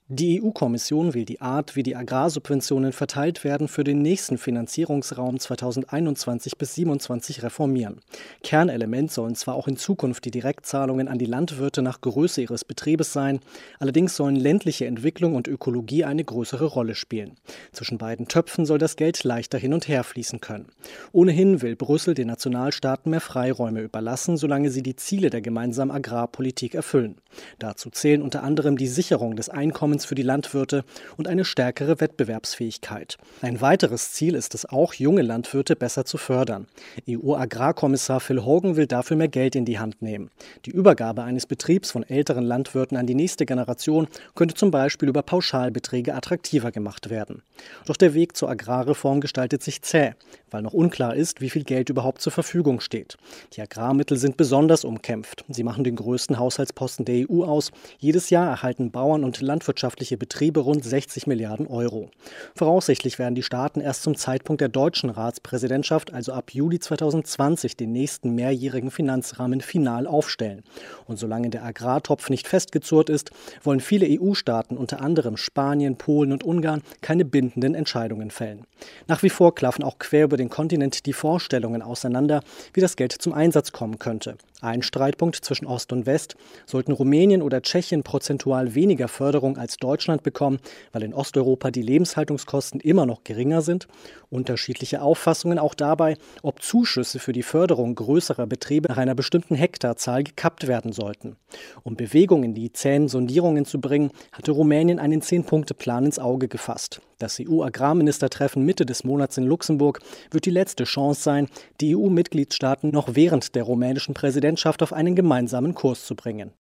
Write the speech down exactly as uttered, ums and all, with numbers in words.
Die E U-Kommission will die Art, wie die Agrarsubventionen verteilt werden, für den nächsten Finanzierungsraum zweitausendeinundzwanzig bis zweitausendsiebenundzwanzig reformieren. Kernelement sollen zwar auch in Zukunft die Direktzahlungen an die Landwirte nach Größe ihres Betriebes sein, allerdings sollen ländliche Entwicklung und Ökologie eine größere Rolle spielen. Zwischen beiden Töpfen soll das Geld leichter hin und her fließen können. Ohnehin will Brüssel den Nationalstaaten mehr Freiräume überlassen, solange sie die Ziele der gemeinsamen Agrarpolitik erfüllen. Dazu zählen unter anderem die Sicherung des Einkommens für die Landwirte und eine stärkere Wettbewerbsfähigkeit. Ein weiteres Ziel ist es auch, junge Landwirte besser zu fördern. E U-Agrarkommissar Phil Hogan will dafür mehr Geld in die Hand nehmen. Die Übergabe eines Betriebs von älteren Landwirten an die nächste Generation könnte zum Beispiel über Pauschalbeträge attraktiver gemacht werden. Doch der Weg zur Agrarreform gestaltet sich zäh, weil noch unklar ist, wie viel Geld überhaupt zur Verfügung steht. Die Agrarmittel sind besonders umkämpft. Sie machen den größten Haushaltsposten der E U aus. Jedes Jahr erhalten Bauern und landwirtschaftliche Betriebe rund sechzig Milliarden Euro. Voraussichtlich werden die Staaten erst zum Zeitpunkt der deutschen Ratspräsidentschaft, also ab Juli zweitausendzwanzig, den nächsten mehrjährigen Finanzrahmen final aufstellen. Und solange der Agrartopf nicht festgezurrt ist, wollen viele E U-Staaten, unter anderem Spanien, Polen und Ungarn, keine bindenden Entscheidungen fällen. Nach wie vor klaffen auch quer über den Kontinent die Vorstellungen auseinander, wie das Geld zum Einsatz kommen könnte. Ein Streitpunkt zwischen Ost und West: Sollten Rumänien oder Tschechien prozentual weniger Förderung als Deutschland bekommen, weil in Osteuropa die Lebenshaltungskosten immer noch geringer sind? Unterschiedliche Auffassungen auch dabei, ob Zuschüsse für die Förderung größerer Betriebe nach einer bestimmten Hektarzahl gekappt werden sollten. Um Bewegung in die zähen Sondierungen zu bringen, hatte Rumänien einen Zehn-Punkte-Plan ins Auge gefasst. Das E U-Agrarministertreffen Mitte des Monats in Luxemburg wird die letzte Chance sein, die E U-Mitgliedstaaten noch während der rumänischen Präsidentschaft auf einen gemeinsamen Kurs zu bringen.